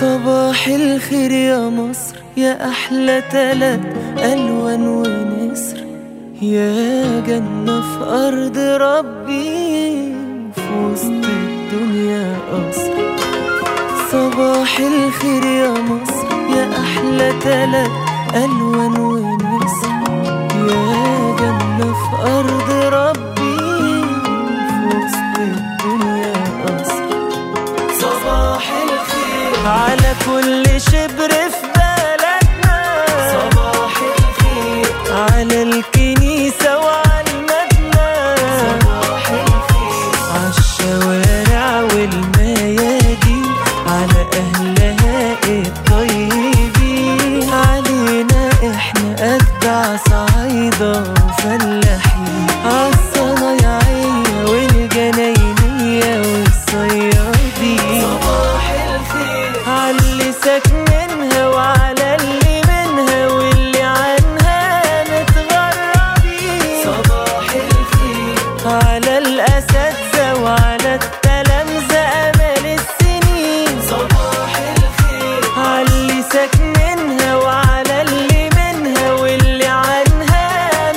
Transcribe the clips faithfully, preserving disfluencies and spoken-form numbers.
صباح الخير يا مصر، يا أحلى تلات ألوان ونسر، يا جنة في أرض ربي في وسط الدنيا قصر. صباح الخير يا مصر، يا أحلى تلات ألوان ونسر، يا جنة في أرض ربي في وسط الدنيا قصر. صباح الخير على كل شبر في بلدنا، صباح الخير على الكنيسة وعلى المبنى، صباح الخير عالشوارع والميادين، على أهلها الطيبين، علينا إحنا أجدع صعايدة وفلاحين، عالصنايعية والجناينية والصيادين. صباح الخير عاللي ساكنينها وعلى اللي منها واللي عنها متغربين. صباح الخير على الأساتذة وعلى التلامذة أمل السنين. صباح الخير عاللي ساكنينها وعلى اللي منها واللي عنها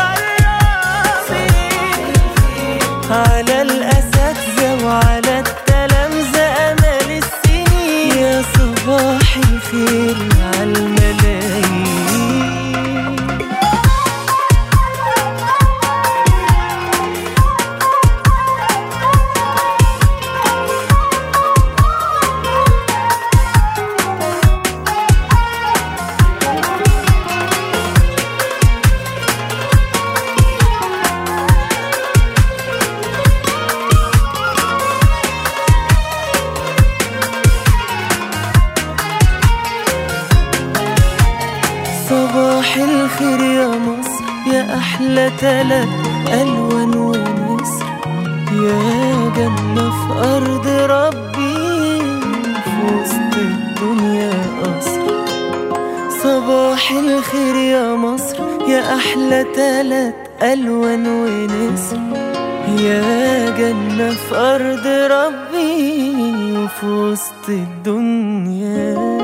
متغربين. على الأساتذة وعلى التلامذة أمل السنين، يا صباح الخير عالملايين. صباح الخير يا مصر، يا أحلى تلات ألوان ونسر، يا جنة في أرض ربي في وسط الدنيا قصر. صباح الخير يا مصر، يا أحلى تلات ألوان ونسر، يا جنة في أرض ربي في وسط الدنيا